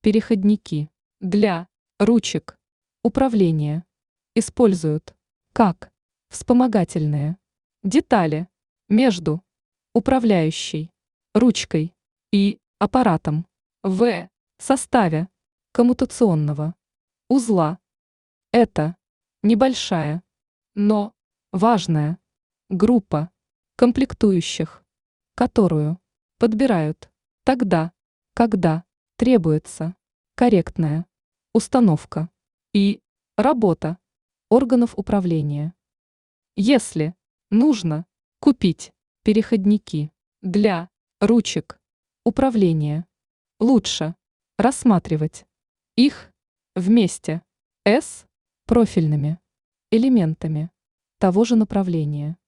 Переходники для ручек управления используют как вспомогательные детали между управляющей ручкой и аппаратом в составе коммутационного узла. Это небольшая, но важная группа комплектующих, которую подбирают тогда, когда требуется корректная установка и работа органов управления. Если нужно купить переходники для ручек управления, лучше рассматривать их вместе с профильными элементами того же направления.